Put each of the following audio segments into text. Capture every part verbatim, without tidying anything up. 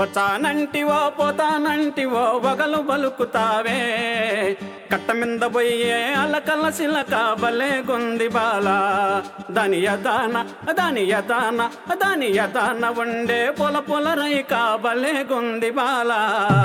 వచ్చానంటివో పోతానంటివో వగలు బలుకుతావే కట్టమింద బొయ్యే అలకల సిలక బలే గుంది బాలా దాని యదాన దాని యదాన దాని యదాన ఉండే పొల పొల రైక బలే గుంది బాలా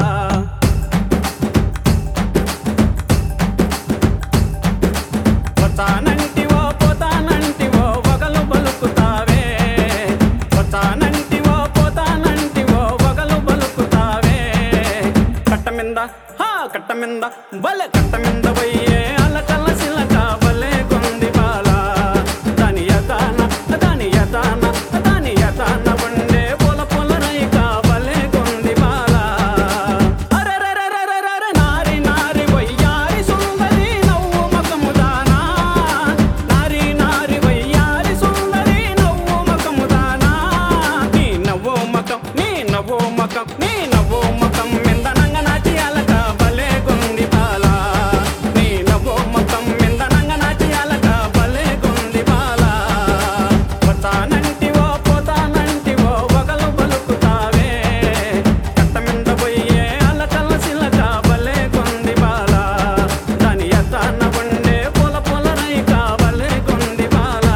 వచ్చానంటివో పోతానంటివో వగలు బలుకుతావే వచ్చానంటివో పోతానంటివో వగలు బలుకుతావే కట్టమింద హా కట్టమింద బలే కట్టమింద పోయే అలకల సిలక బలే గుంది బాలా దాని యదాన దాని యదాన దాని యదాన ఉండే పొల పొల రైక బలే గుంది బాలా అరెరెరెరెరెరె నారి నారి వయ్యారి సుందరి నవ్వు మకము దానా నారి నారి వయ్యారి సుందరి నవ్వు మకము దానా నీ నవ్వు మకం నీ నవ్వు మకం నీ నవ్వు మకం మిందనంగ నాచి అలక బలే గుంది బాలా నీ నవ్వు మకం మిందనంగ నాచి అలక బలే గుంది బాలా వచ్చానంటివో పోతానంటివో వగలు బలుకుతావే కట్టమింద పోయే అలకల సిలక బలే గుంది బాలా దాని యదాన ఉండే పొల పొల రైక బలే గుంది బాలా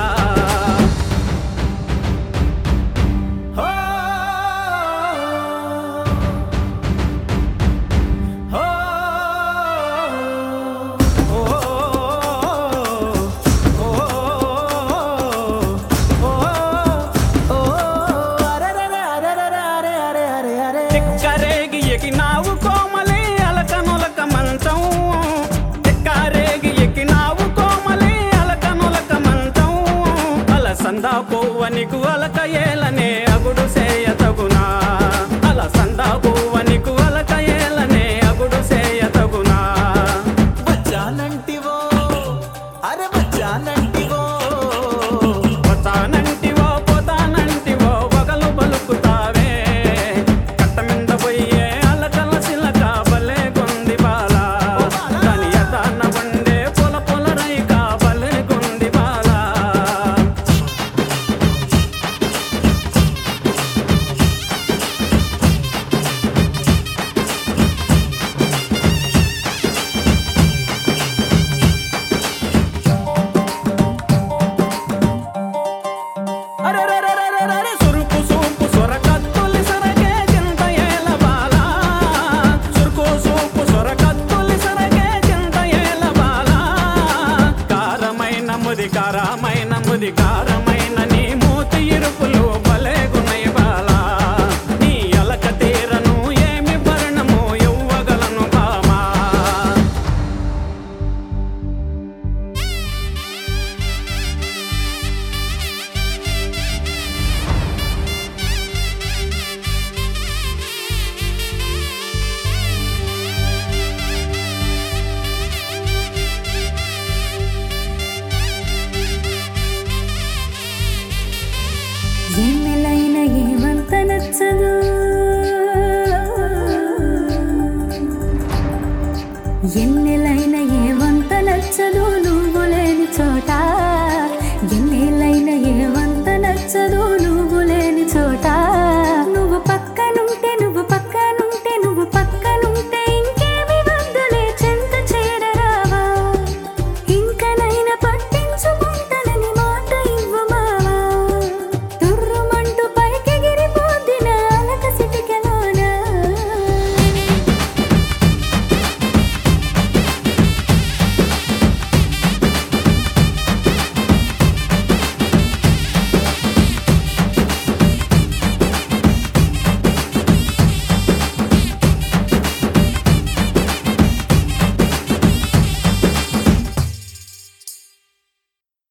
హో హో తిక్కరేగి ఎకినావు కోమలి అలకనులక మంచం తిక్కరేగి ఎకినావు కోమలి అలకనులక మంచం అలసందా పువ్వనికు అలక ఏలనే అగుడు సేయ తగునా అలసందా పువ్వనికు అలక ఏలనే అగుడు సేయ తగునా వచ్చానంటివో అరే వచ్చానంటివో వచ్చానంటివో పోతానంటివో వగలు బలుకుతావే కట్టమింద పోయే అలకల సిలక బలే గుంది బాలా దాని యదాన ఉండే పొల పొల రైక బలే గుంది బాలా అరెరెరెరెరెరె సురుకు సూపు సొరకత్తులి సరకే చింత ఏల బాలా సురుకు సూపు సొరకత్తులి సరకే చింత ఏల బాలా కారమైన ముది కారమైన ముది కారమైన నీ మూతి ఇరుపులు బలే గునై బాలా నీ అలక తీరను ఏమి భరణము ఇవ్వగలను బామా ఎన్నెలైన ఏమంత నచ్చదు ఎన్నెలైన ఏమంత నచ్చదు నువ్వు లేని చోట ఎన్నెలైన ఏమంత నచ్చదు నువ్వు లేని చోట నువ్వు పక్కనుంటే